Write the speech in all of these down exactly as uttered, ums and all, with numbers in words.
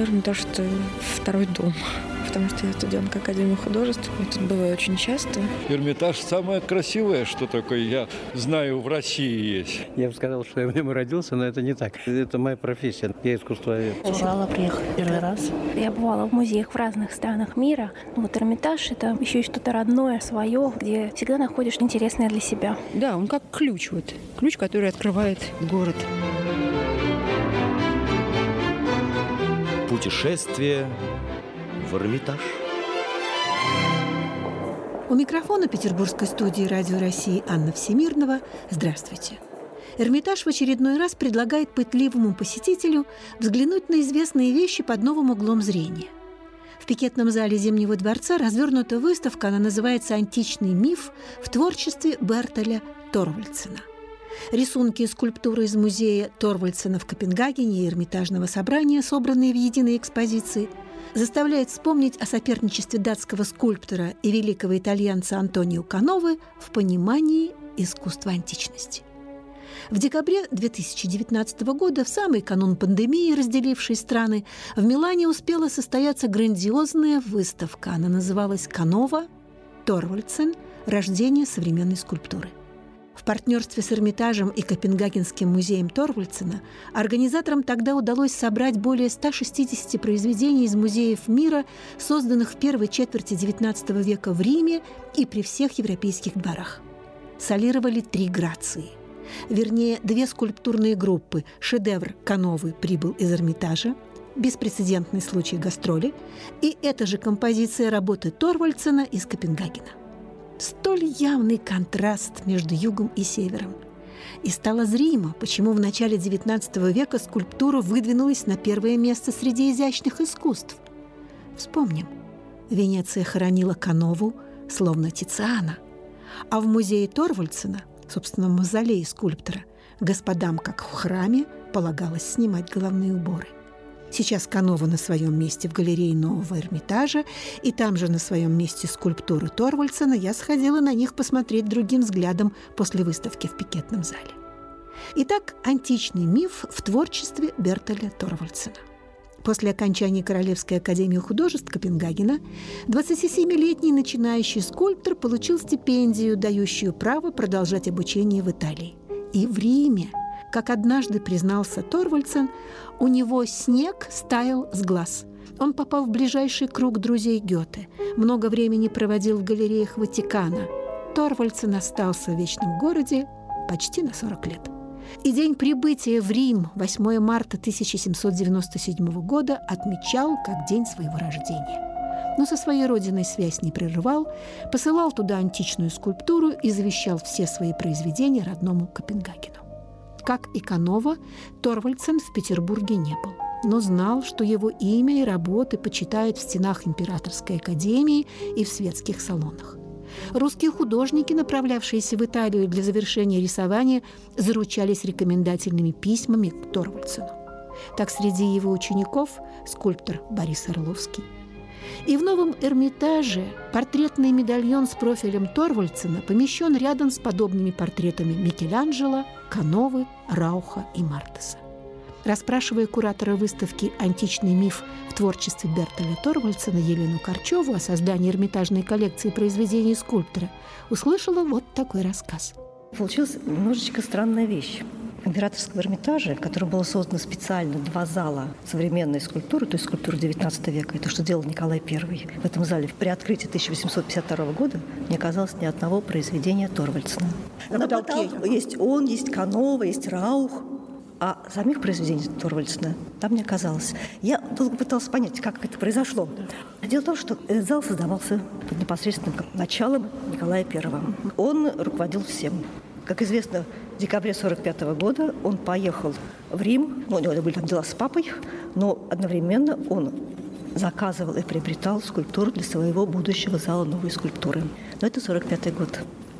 Эрмитаж – это второй дом, потому что я студентка Академии художеств, и тут бываю очень часто. Эрмитаж – самое красивое, что такое, я знаю, в России есть. Я бы сказал, что я в нем родился, но это не так. Это моя профессия. Я искусствовед. Урала приехала первый раз. Я бывала в музеях в разных странах мира. Вот Эрмитаж – это еще и что-то родное, свое, где всегда находишь интересное для себя. Да, он как ключ, вот, ключ, который открывает город. Путешествие в Эрмитаж. У микрофона петербургской студии «Радио России» Анна Всемирнова. Здравствуйте. Эрмитаж в очередной раз предлагает пытливому посетителю взглянуть на известные вещи под новым углом зрения. В пикетном зале Зимнего дворца развернута выставка, она называется «Античный миф» в творчестве Бертоля Торвальдсена. Рисунки и скульптуры из музея Торвальдсена в Копенгагене и Эрмитажного собрания, собранные в единой экспозиции, заставляют вспомнить о соперничестве датского скульптора и великого итальянца Антонио Кановы в понимании искусства античности. В декабре две тысячи девятнадцатого года, в самый канун пандемии, разделившей страны, в Милане успела состояться грандиозная выставка. Она называлась «Канова. Торвальдсен. Рождение современной скульптуры». В партнерстве с Эрмитажем и Копенгагенским музеем Торвальдсена организаторам тогда удалось собрать более ста шестидесяти произведений из музеев мира, созданных в первой четверти девятнадцатого века в Риме и при всех европейских дворах. Солировали три грации. Вернее, две скульптурные группы. Шедевр Кановы прибыл из Эрмитажа, беспрецедентный случай гастроли, и эта же композиция работы Торвальдсена из Копенгагена. Столь явный контраст между югом и севером. И стало зримо, почему в начале девятнадцатого века скульптура выдвинулась на первое место среди изящных искусств. Вспомним, Венеция хоронила Канову, словно Тициана, а в музее Торвальдсена, собственно, мавзолее скульптора, господам, как в храме, полагалось снимать головные уборы. Сейчас Канова на своем месте в галерее Нового Эрмитажа, и там же на своем месте скульптуры Торвальдсена. Я сходила на них посмотреть другим взглядом после выставки в пикетном зале. Итак, античный миф в творчестве Бертоля Торвальдсена. После окончания Королевской академии художеств Копенгагена двадцатисемилетний начинающий скульптор получил стипендию, дающую право продолжать обучение в Италии. И в Риме, как однажды признался Торвальдсен, у него снег стаял с глаз. Он попал в ближайший круг друзей Гёте, много времени проводил в галереях Ватикана. Торвальдсен остался в вечном городе почти на сорок лет. И день прибытия в Рим, восьмое марта тысяча семьсот девяносто седьмого года, отмечал как день своего рождения. Но со своей родиной связь не прерывал, посылал туда античную скульптуру и завещал все свои произведения родному Копенгагену. Как и Канова, Торвальдсен в Петербурге не был, но знал, что его имя и работы почитают в стенах Императорской академии и в светских салонах. Русские художники, направлявшиеся в Италию для завершения рисования, заручались рекомендательными письмами к Торвальдсену. Так, среди его учеников скульптор Борис Орловский. И в новом Эрмитаже портретный медальон с профилем Торвальдсена помещен рядом с подобными портретами Микеланджело, Кановы, Рауха и Мартеса. Расспрашивая куратора выставки «Античный миф» в творчестве Бертоля Торвальдсена Елену Корчеву о создании эрмитажной коллекции произведений скульптора, услышала вот такой рассказ. Получилась немножечко странная вещь. В Императорском Эрмитаже, который был создан специально два зала современной скульптуры, то есть скульптуры девятнадцатого века, и то, что делал Николай Первый, в этом зале при открытии тысяча восемьсот пятьдесят второго года не оказалось ни одного произведения Торвальдсена. На потолке есть он, есть Канова, есть Раух, а самих произведений Торвальдсена там не оказалось. Я долго пыталась понять, как это произошло. Дело в том, что этот зал создавался под непосредственным началом Николая Первого. Он руководил всем. Как известно, в декабре сорок пятого года он поехал в Рим. Ну, у него были там дела с папой, но одновременно он заказывал и приобретал скульптуру для своего будущего зала новой скульптуры. Но это сорок пятый год.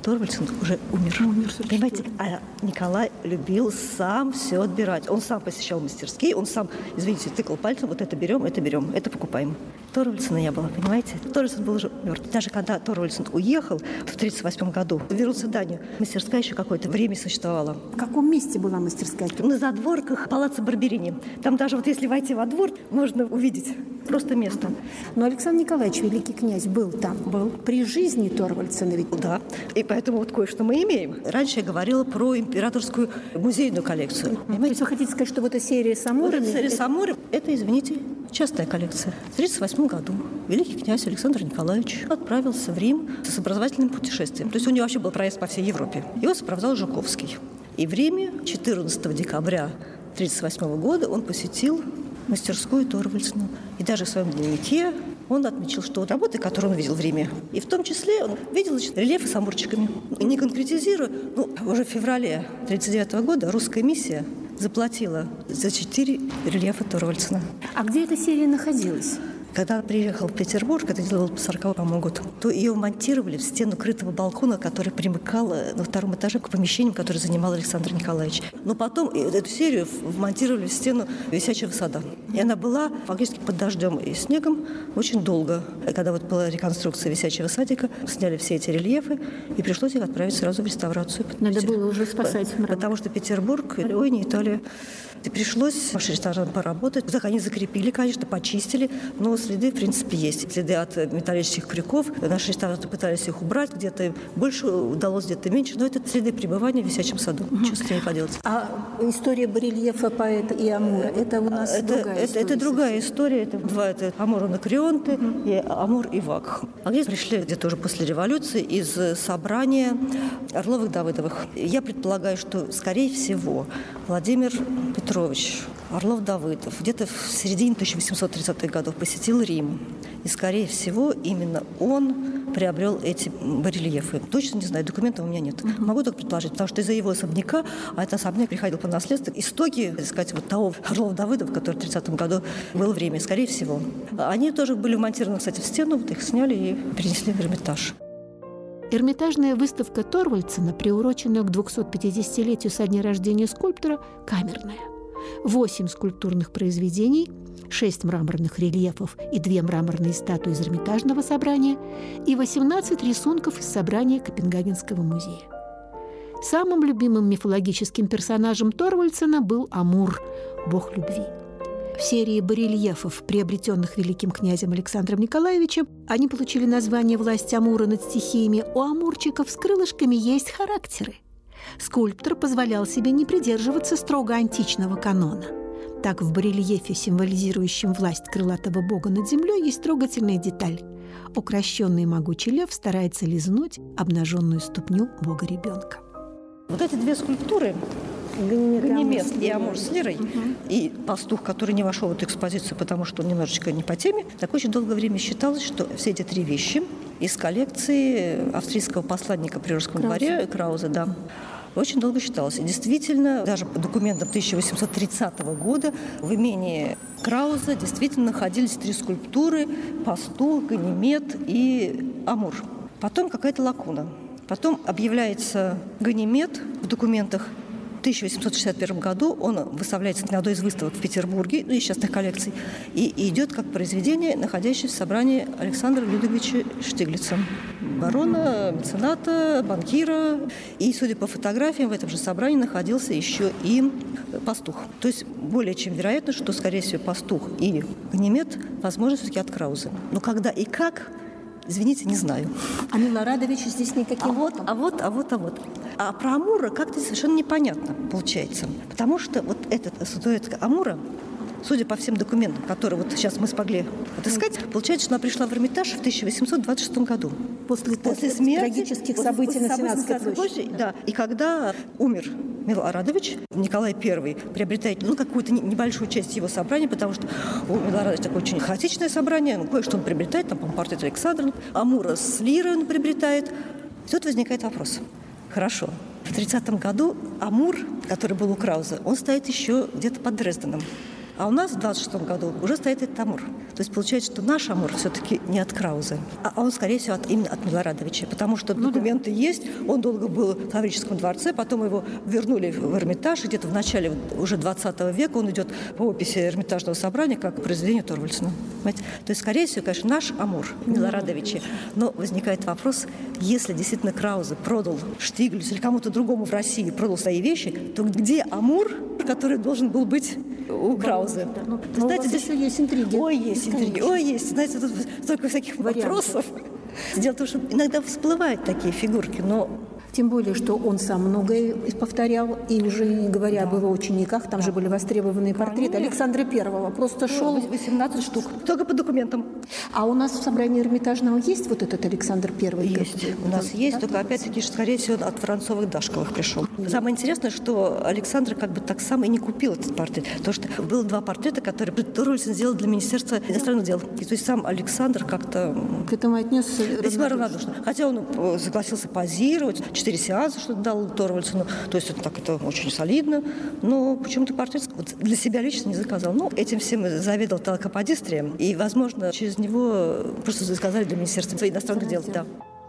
Торвальдсен уже умер. Умер, понимаете? А Николай любил сам все отбирать. Он сам посещал мастерские, он сам, извините, тыкал пальцем, вот это берем, это берем, это покупаем. Торвальдсена не было, понимаете? Торвальдсен был уже мертв. Даже когда Торвальдсен уехал в тридцать восьмом году, вернулся в Данию, мастерская еще какое-то время существовала. В каком месте была мастерская? На задворках палаца Барберини. Там даже вот если войти во двор, можно увидеть просто место. Но Александр Николаевич, великий князь, был там. Был. При жизни Торвальдсена ведь. Да. И поэтому вот кое-что мы имеем. Раньше я говорила про императорскую музейную коллекцию. То есть вы хотите сказать, что вот эта серия с амурами? Вот серия с амурами – это, извините, частая коллекция. В тридцать восьмом году великий князь Александр Николаевич отправился в Рим с образовательным путешествием. То есть у него вообще был проезд по всей Европе. Его сопровождал Жуковский. И в Риме четырнадцатого декабря тридцать восьмого года он посетил мастерскую Торвальдсена. И даже в своем дневнике он отметил, что работы, которые он видел в Риме, и в том числе он видел, значит, рельефы с амурчиками. Не конкретизируя, ну, уже в феврале тридцать девятого года русская миссия заплатила за четыре рельефа Торвальдсена. А где эта серия находилась? Когда он приехал в Петербург, это дело было по сороковому году, то ее монтировали в стену крытого балкона, который примыкал на втором этаже к помещениям, которые занимал Александр Николаевич. Но потом эту серию вмонтировали в стену висячего сада. И она была фактически под дождем и снегом очень долго. И когда вот была реконструкция висячего садика, сняли все эти рельефы, и пришлось их отправить сразу в реставрацию. Надо было уже спасать мрамор. Потому что Петербург, ой, не Италия. И пришлось нашим реставраторам поработать. Так они закрепили, конечно, почистили, но следы, в принципе, есть. Следы от металлических крюков. Наши реставраторы пытались их убрать, где-то больше удалось, где-то меньше. Но это следы пребывания в висячем саду. Угу. Ничего с этим не поделать. А история барельефа поэта и Амура, это у нас это, другая это, история? Это другая история. Это два, это Амур Анакреонты угу. и Амур и Вакх. А где пришли где-то уже после революции из собрания Орловых-Давыдовых. Я предполагаю, что, скорее всего, Владимир Петрович Орлов-Давыдов где-то в середине тысяча восемьсот тридцатых годов посетил Рим. И, скорее всего, именно он приобрел эти барельефы. Точно не знаю, документов у меня нет. Uh-huh. Могу только предположить, потому что из-за его особняка, а этот особняк приходил по наследству, истоки, так сказать, вот того Орлова-Давыдова, который в тридцатом году был в Риме, скорее всего. Они тоже были вмонтированы, кстати, в стену, вот их сняли и перенесли в Эрмитаж. Эрмитажная выставка Торвальдсена, приуроченная к двухсотпятидесятилетию со дня рождения скульптора, камерная. Восемь скульптурных произведений, шесть мраморных рельефов и две мраморные статуи из Эрмитажного собрания и восемнадцать рисунков из собрания Копенгагенского музея. Самым любимым мифологическим персонажем Торвальдсена был Амур, бог любви. В серии барельефов, приобретенных великим князем Александром Николаевичем, они получили название «Власть Амура над стихиями». У амурчиков с крылышками есть характеры. Скульптор позволял себе не придерживаться строго античного канона. Так в барельефе, символизирующем власть крылатого бога над землей, есть трогательная деталь. Укращенный могучий лев старается лизнуть обнаженную ступню бога-ребенка. Вот эти две скульптуры, Ганимед и Амур с лирой, угу. и пастух, который не вошел в эту экспозицию, потому что он немножечко не по теме, так очень долгое время считалось, что все эти три вещи из коллекции австрийского посланника при русском Краузе. дворе Крауза, да, очень долго считалось. И действительно, даже по документам тысяча восемьсот тридцатого года в имении Крауза действительно находились три скульптуры – пастух, Ганимед и Амур. Потом какая-то лакуна. Потом объявляется Ганимед в документах. В тысяча восемьсот шестьдесят первом году он выставляется на одной из выставок в Петербурге, ну и частных коллекций, и идет как произведение, находящееся в собрании Александра Людвиговича Штиглица, барона, мецената, банкира. И, судя по фотографиям, в этом же собрании находился еще и пастух. То есть более чем вероятно, что, скорее всего, пастух и Ганимед, возможно, все-таки от Краузы. Но когда и как, извините, не знаю. А Милорадович здесь никаким... А вот, а вот, а вот, а вот. А про Амура как-то совершенно непонятно получается. Потому что вот эта статуэтка Амура, судя по всем документам, которые вот сейчас мы смогли отыскать, получается, что она пришла в Эрмитаж в тысяча восемьсот двадцать шестом году. После, после смерти, трагических после, событий после на Сенатской площади. площади. Да. И когда умер Милорадович, Николай Первый приобретает ну, какую-то небольшую часть его собрания, потому что у Милорадовича такое очень хаотичное собрание, ну, кое-что он приобретает, там, по-моему, портрет Александра, Амура с лирой он приобретает. И тут возникает вопрос. Хорошо. В тридцатом году Амур, который был у Крауза, он стоит еще где-то под Дрезденом. А у нас в двадцать шестом году уже стоит этот Амур. То есть получается, что наш Амур все-таки не от Краузе, а он, скорее всего, от, именно от Милорадовича, потому что ну, документы да. есть, он долго был в Таврическом дворце, потом его вернули в Эрмитаж, и где-то в начале уже двадцатого века он идет по описи Эрмитажного собрания как произведение Торвальдсена. Понимаете? То есть, скорее всего, конечно, наш Амур, Милорадовича. Но возникает вопрос, если действительно Краузе продал Штиглицу или кому-то другому в России продал свои вещи, то где Амур, который должен был быть у Краузе? Да, ну, ну, знаете, здесь есть интриги. Ой, есть интриги, ой, есть. Знаете, тут столько всяких вариантов. Вопросов. Дело в том, что иногда всплывают такие фигурки, но... Тем более, что он сам многое повторял, и уже не говоря да. об его учениках, там да. же были востребованные портреты Конечно. Александра Первого. Просто шел... восемнадцать штук. Только по документам. А у нас в собрании Эрмитажного есть вот этот Александр Первый? Есть. У нас да, есть, да, только да, опять-таки, скорее всего, от Воронцовых-Дашковых пришел. Нет. Самое интересное, что Александр как бы так сам и не купил этот портрет. Потому что было два портрета, которые Торвальдсен сделал для Министерства иностранных дел. И то есть сам Александр как-то... К этому отнесся весьма равнодушно. Хотя он согласился позировать, четыре сеанса что-то дал Торвальдсену. То есть это так, это очень солидно. Но почему-то портрет вот для себя лично не заказал. Ну, этим всем заведовал Талкаподистрием. И, возможно, через него просто заказали для Министерства иностранных дел. Да.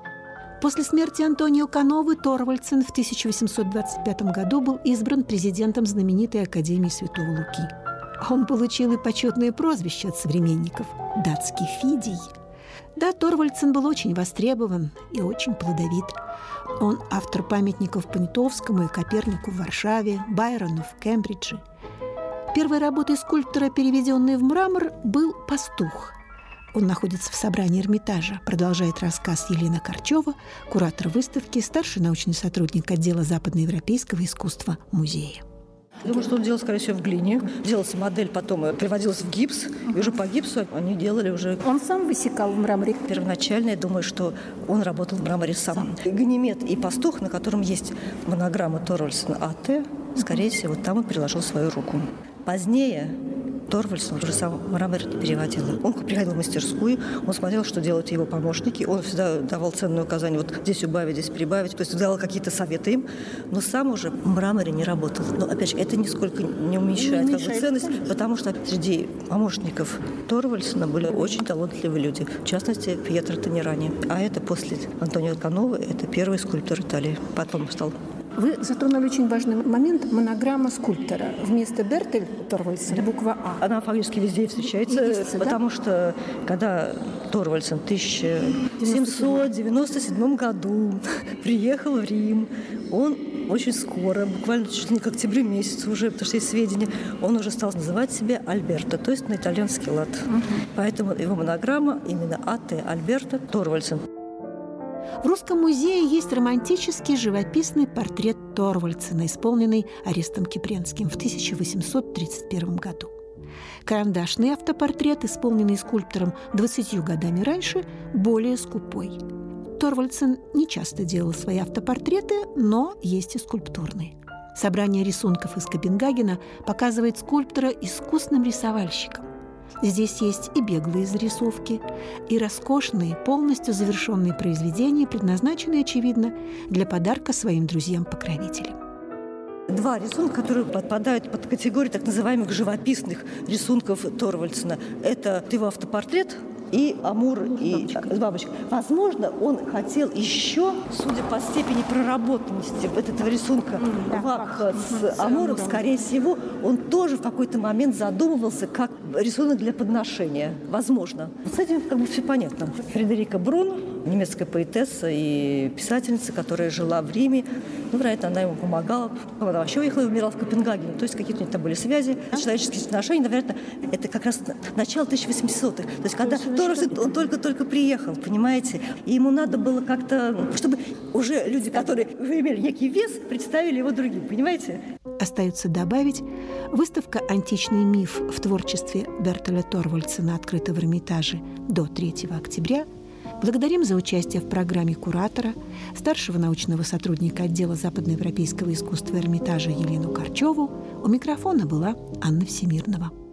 После смерти Антонио Кановы Торвальдсен в тысяча восемьсот двадцать пятом году был избран президентом знаменитой Академии Святого Луки. Он получил и почетное прозвище от современников – датский Фидий. Да, Торвальдсен был очень востребован и очень плодовит. Он автор памятников Понятовскому и Копернику в Варшаве, Байрону в Кембридже. Первой работой скульптора, переведенной в мрамор, был «Пастух». Он находится в собрании Эрмитажа, продолжает рассказ Елена Корчева, куратор выставки, старший научный сотрудник отдела западноевропейского искусства музея. Думаю, что он делал, скорее всего, в глине. Делался модель, потом приводилась в гипс. И уже по гипсу они делали уже... Он сам высекал в мраморе? Первоначально, я думаю, что он работал в мраморе сам. сам. Ганимед и пастух, на котором есть монограмма Торвальдсена АТ, скорее всего, там он приложил свою руку. Позднее Торвальдсен уже сам мрамор переводил. Он приходил в мастерскую, он смотрел, что делают его помощники, он всегда давал ценные указания, вот здесь убавить, здесь прибавить, то есть давал какие-то советы им, но сам уже в мраморе не работал. Но, опять же, это нисколько не уменьшает, не как бы, ценность, конечно. Потому что среди помощников Торвальдсена были очень талантливые люди, в частности, Пьетро Танирани. А это после Антонио Кановы, это первый скульптор Италии, потом стал. Вы затронули очень важный момент – монограмма скульптора. Вместо Бертель Торвальдсена буква А. Она фактически везде встречается, Есть, потому да? что когда Торвальдсен в тысяча семьсот девяносто седьмом году приехал в Рим, он очень скоро, буквально чуть ли не к октябрю месяцу уже, потому что есть сведения, он уже стал называть себя Альберто, то есть на итальянский лад. Угу. Поэтому его монограмма именно А Т Альберто Торвальдсен. В Русском музее есть романтический живописный портрет Торвальдсена, исполненный Орестом Кипренским в тысяча восемьсот тридцать первом году. Карандашный автопортрет, исполненный скульптором двадцатью годами раньше, более скупой. Торвальдсен не часто делал свои автопортреты, но есть и скульптурные. Собрание рисунков из Копенгагена показывает скульптора искусным рисовальщиком. Здесь есть и беглые зарисовки, и роскошные, полностью завершенные произведения, предназначенные, очевидно, для подарка своим друзьям-покровителям. Два рисунка, которые подпадают под категорию так называемых живописных рисунков Торвальдсена. Это его автопортрет и Амур, и бабочка. Возможно, он хотел еще, судя по степени проработанности этого рисунка, да, Вакха с Амуром, скорее всего, он тоже в какой-то момент задумывался как рисунок для подношения. Возможно. С этим как бы все понятно. Фредерика Брун, немецкая поэтесса и писательница, которая жила в Риме, ну, вероятно, она ему помогала. Она вообще уехала и умирала в Копенгагене. То есть какие-то у них там были связи, человеческие отношения. Наверное, это как раз начало тысяча восьмисотых. То есть когда Торвальдсен, он только-только приехал, понимаете? И ему надо было как-то, чтобы уже люди, которые имели некий вес, представили его другим, понимаете? Остается добавить, выставка «Античный миф» в творчестве Бертоля Торвальдсена открыта в Эрмитаже до третьего октября. Благодарим за участие в программе куратора, старшего научного сотрудника отдела западноевропейского искусства Эрмитажа Елену Корчеву. У микрофона была Анна Всемирнова.